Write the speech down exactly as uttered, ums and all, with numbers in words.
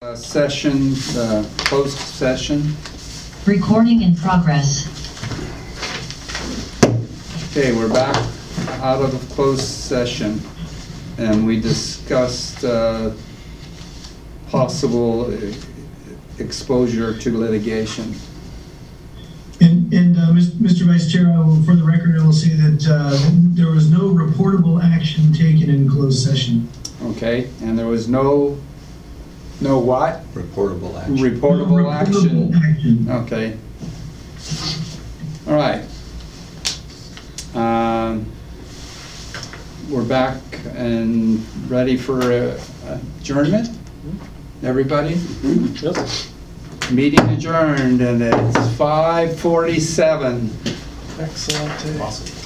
uh, session, uh, closed session. Recording in progress. Okay, we're back out of the closed session, and we discussed uh, possible e- exposure to litigation. And, and uh, Mister Vice Chair, I will, for the record, I will say that uh, there was no reportable action taken in closed session. Okay, and there was no, no what? Reportable action. Reportable No action. reportable action. Okay. All right. Um, we're back and ready for uh, adjournment? Everybody? Yep. Meeting adjourned, and it's five forty-seven. Excellent. Awesome.